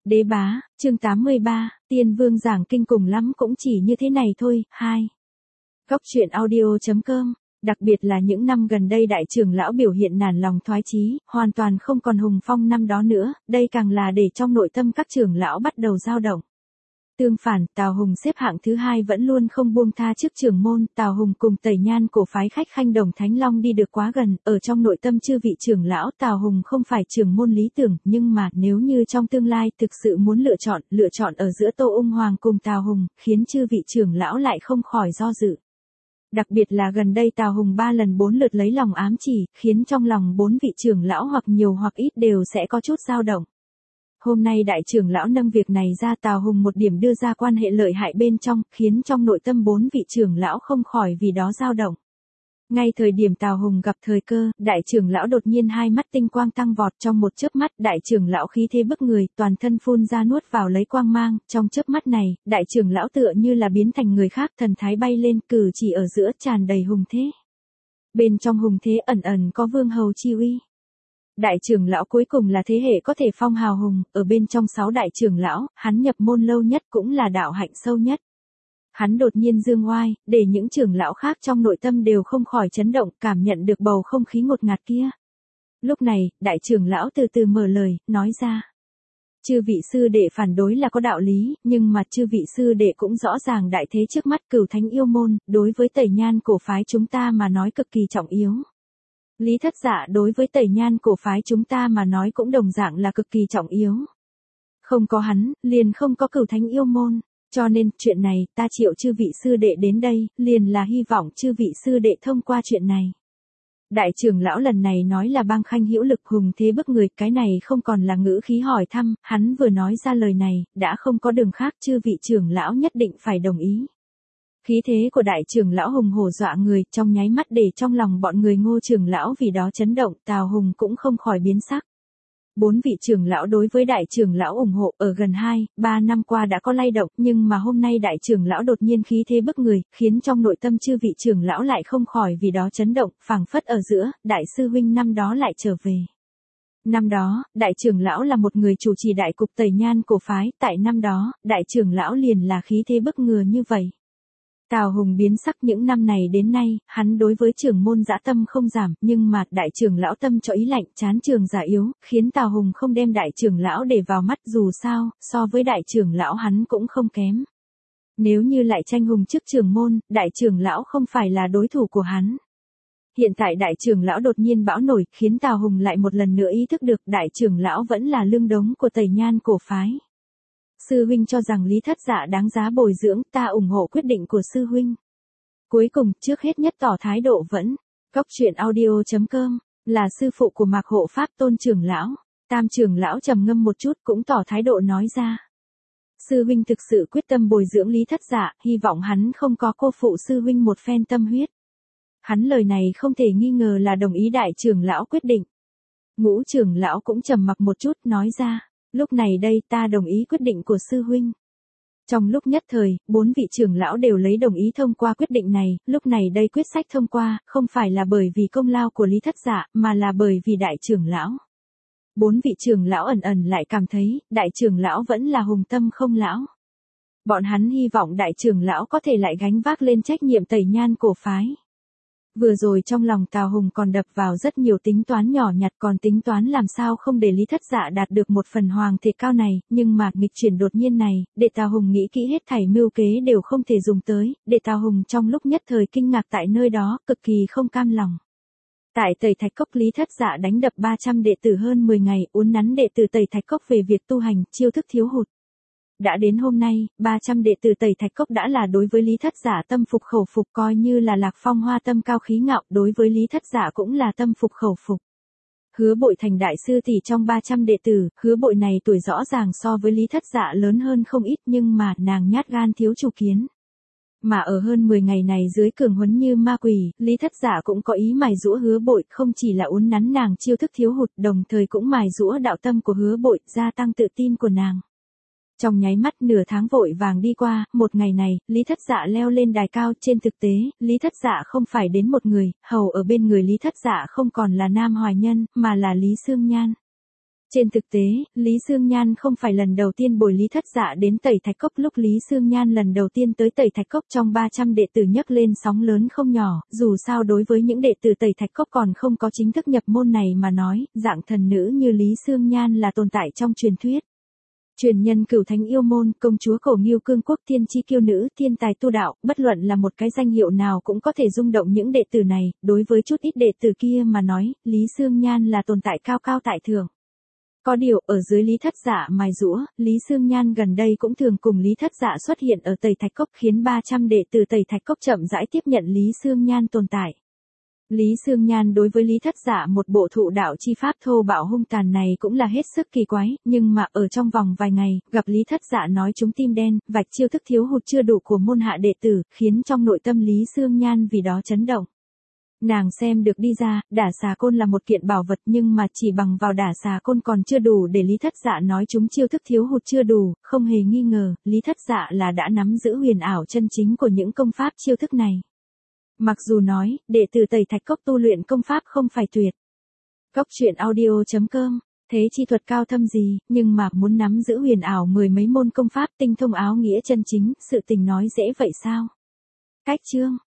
Đế bá, chương 83, Tiên Vương giảng kinh cùng lắm cũng chỉ như thế này thôi. 2. Góc truyện audio.com. Đặc biệt là những năm gần đây đại trưởng lão biểu hiện nản lòng thoái chí, hoàn toàn không còn hùng phong năm đó nữa, đây càng là để trong nội tâm các trưởng lão bắt đầu dao động. Tương phản, Tào Hùng xếp hạng thứ 2 vẫn luôn không buông tha trước trưởng môn, Tào Hùng cùng Tẩy Nhan cổ phái khách khanh đồng Thánh Long đi được quá gần, ở trong nội tâm chư vị trưởng lão Tào Hùng không phải trưởng môn lý tưởng, nhưng mà nếu như trong tương lai thực sự muốn lựa chọn ở giữa Tô Ung Hoàng cùng Tào Hùng, khiến chư vị trưởng lão lại không khỏi do dự. Đặc biệt là gần đây Tào Hùng 3 lần 4 lượt lấy lòng ám chỉ, khiến trong lòng 4 vị trưởng lão hoặc nhiều hoặc ít đều sẽ có chút dao động. Hôm nay đại trưởng lão nâng việc này ra, Tào Hùng một điểm đưa ra quan hệ lợi hại bên trong, khiến trong nội tâm 4 vị trưởng lão không khỏi vì đó dao động. Ngay thời điểm Tào Hùng gặp thời cơ, đại trưởng lão đột nhiên hai mắt tinh quang tăng vọt, trong một chớp mắt, đại trưởng lão khí thế bức người, toàn thân phun ra nuốt vào lấy quang mang, trong chớp mắt này, đại trưởng lão tựa như là biến thành người khác, thần thái bay lên, cử chỉ ở giữa tràn đầy hùng thế. Bên trong hùng thế ẩn ẩn có vương hầu chi uy. Đại trưởng lão cuối cùng là thế hệ có thể phong hào hùng, ở bên trong 6 đại trưởng lão, hắn nhập môn lâu nhất cũng là đạo hạnh sâu nhất. Hắn đột nhiên dương oai, để những trưởng lão khác trong nội tâm đều không khỏi chấn động, cảm nhận được bầu không khí ngột ngạt kia. Lúc này, đại trưởng lão từ từ mở lời, nói ra. Chư vị sư đệ phản đối là có đạo lý, nhưng mà chư vị sư đệ cũng rõ ràng đại thế trước mắt Cửu Thánh yêu môn, đối với Tẩy Nhan cổ phái chúng ta mà nói cực kỳ trọng yếu. Lý Thất Dạ đối với Tẩy Nhan cổ phái chúng ta mà nói cũng đồng dạng là cực kỳ trọng yếu. Không có hắn, liền không có Cửu Thánh yêu môn. Cho nên, chuyện này, ta triệu chư vị sư đệ đến đây, liền là hy vọng chư vị sư đệ thông qua chuyện này. Đại trưởng lão lần này nói là bang khanh hữu lực hùng thế bức người, cái này không còn là ngữ khí hỏi thăm, hắn vừa nói ra lời này, đã không có đường khác, chư vị trưởng lão nhất định phải đồng ý. Khí thế của đại trưởng lão hùng hổ dọa người, trong nháy mắt để trong lòng bọn người Ngô trưởng lão vì đó chấn động, Tào Hùng cũng không khỏi biến sắc. 4 vị trưởng lão đối với đại trưởng lão ủng hộ, ở gần 2-3 năm qua đã có lay động, nhưng mà hôm nay đại trưởng lão đột nhiên khí thế bức người, khiến trong nội tâm chư vị trưởng lão lại không khỏi vì đó chấn động, phảng phất ở giữa, đại sư huynh năm đó lại trở về. Năm đó, đại trưởng lão là một người chủ trì đại cục Tẩy Nhan cổ phái, tại năm đó, đại trưởng lão liền là khí thế bức người như vậy. Tào Hùng biến sắc, những năm này đến nay, hắn đối với trưởng môn dã tâm không giảm, nhưng mà đại trưởng lão tâm cho ý lạnh, chán trường giả yếu, khiến Tào Hùng không đem đại trưởng lão để vào mắt, dù sao, so với đại trưởng lão hắn cũng không kém. Nếu như lại tranh hùng trước trưởng môn, đại trưởng lão không phải là đối thủ của hắn. Hiện tại đại trưởng lão đột nhiên bão nổi, khiến Tào Hùng lại một lần nữa ý thức được đại trưởng lão vẫn là lương đống của Tẩy Nhan cổ phái. Sư huynh cho rằng Lý Thất Dạ đáng giá bồi dưỡng, ta ủng hộ quyết định của sư huynh. Cuối cùng, trước hết nhất tỏ thái độ vẫn, góc truyện audio.com, là sư phụ của Mạc Hộ Pháp Tôn trưởng lão. Tam trưởng lão trầm ngâm một chút cũng tỏ thái độ nói ra. Sư huynh thực sự quyết tâm bồi dưỡng Lý Thất Dạ, hy vọng hắn không có cô phụ sư huynh một phen tâm huyết. Hắn lời này không thể nghi ngờ là đồng ý đại trưởng lão quyết định. Ngũ trưởng lão cũng trầm mặc một chút nói ra. Lúc này đây ta đồng ý quyết định của sư huynh. Trong lúc nhất thời, 4 vị trưởng lão đều lấy đồng ý thông qua quyết định này, lúc này đây quyết sách thông qua, không phải là bởi vì công lao của Lý Thất Dạ, mà là bởi vì đại trưởng lão. 4 vị trưởng lão ẩn ẩn lại cảm thấy, đại trưởng lão vẫn là hùng tâm không lão. Bọn hắn hy vọng đại trưởng lão có thể lại gánh vác lên trách nhiệm Tẩy Nhan cổ phái. Vừa rồi trong lòng Tào Hùng còn đập vào rất nhiều tính toán nhỏ nhặt, còn tính toán làm sao không để Lý Thất Dạ đạt được một phần hoàng thể cao này, nhưng mà nghịch chuyển đột nhiên này, để Tào Hùng nghĩ kỹ hết thảy mưu kế đều không thể dùng tới, để Tào Hùng trong lúc nhất thời kinh ngạc tại nơi đó, cực kỳ không cam lòng. Tại Tẩy Thạch Cốc Lý Thất Dạ đánh đập 300 đệ tử hơn 10 ngày, uốn nắn đệ tử Tẩy Thạch Cốc về việc tu hành, chiêu thức thiếu hụt. Đã đến hôm nay, 300 đệ tử Tẩy Thạch Cốc đã là đối với Lý Thất Dạ tâm phục khẩu phục, coi như là Lạc Phong Hoa tâm cao khí ngạo, đối với Lý Thất Dạ cũng là tâm phục khẩu phục. Hứa Bội thành đại sư tỷ trong 300 đệ tử, Hứa Bội này tuổi rõ ràng so với Lý Thất Dạ lớn hơn không ít, nhưng mà nàng nhát gan thiếu chủ kiến. Mà ở hơn 10 ngày này dưới cường huấn như ma quỷ, Lý Thất Dạ cũng có ý mài giũa Hứa Bội, không chỉ là uốn nắn nàng chiêu thức thiếu hụt, đồng thời cũng mài giũa đạo tâm của Hứa Bội, gia tăng tự tin của nàng. Trong nháy mắt nửa tháng vội vàng đi qua, một ngày này, Lý Thất Dạ leo lên đài cao, trên thực tế, Lý Thất Dạ không phải đến một người, hầu ở bên người Lý Thất Dạ không còn là Nam Hoài Nhân, mà là Lý Sương Nhan. Trên thực tế, Lý Xương Nhan không phải lần đầu tiên bồi Lý Thất Dạ đến Tẩy Thạch Cốc. Lúc Lý Xương Nhan lần đầu tiên tới Tẩy Thạch Cốc trong 300 đệ tử nhấc lên sóng lớn không nhỏ, dù sao đối với những đệ tử Tẩy Thạch Cốc còn không có chính thức nhập môn này mà nói, dạng thần nữ như Lý Xương Nhan là tồn tại trong truyền thuyết. Truyền nhân Cửu Thánh Yêu Môn, công chúa Cổ Ngưu Cương Quốc, thiên chi kiêu nữ, thiên tài tu đạo, bất luận là một cái danh hiệu nào cũng có thể rung động những đệ tử này, đối với chút ít đệ tử kia mà nói, Lý Xương Nhan là tồn tại cao cao tại thượng. Có điều, ở dưới Lý Thất Dạ mài giũa, Lý Xương Nhan gần đây cũng thường cùng Lý Thất Dạ xuất hiện ở Tẩy Thạch Cốc, khiến 300 đệ tử Tẩy Thạch Cốc chậm rãi tiếp nhận Lý Xương Nhan tồn tại. Lý Xương Nhan đối với Lý Thất Dạ một bộ thụ đạo chi pháp thô bạo hung tàn này cũng là hết sức kỳ quái, nhưng mà ở trong vòng vài ngày, gặp Lý Thất Dạ nói trúng tim đen, vạch chiêu thức thiếu hụt chưa đủ của môn hạ đệ tử, khiến trong nội tâm Lý Xương Nhan vì đó chấn động. Nàng xem được đi ra, đả xà côn là một kiện bảo vật, nhưng mà chỉ bằng vào đả xà côn còn chưa đủ để Lý Thất Dạ nói chúng chiêu thức thiếu hụt chưa đủ, không hề nghi ngờ, Lý Thất Dạ là đã nắm giữ huyền ảo chân chính của những công pháp chiêu thức này. Mặc dù nói, đệ tử Tẩy Thạch Cốc tu luyện công pháp không phải tuyệt. Cốc truyện audio.com, thế chi thuật cao thâm gì, nhưng mà muốn nắm giữ huyền ảo mười mấy môn công pháp tinh thông áo nghĩa chân chính, sự tình nói dễ vậy sao? Cách chương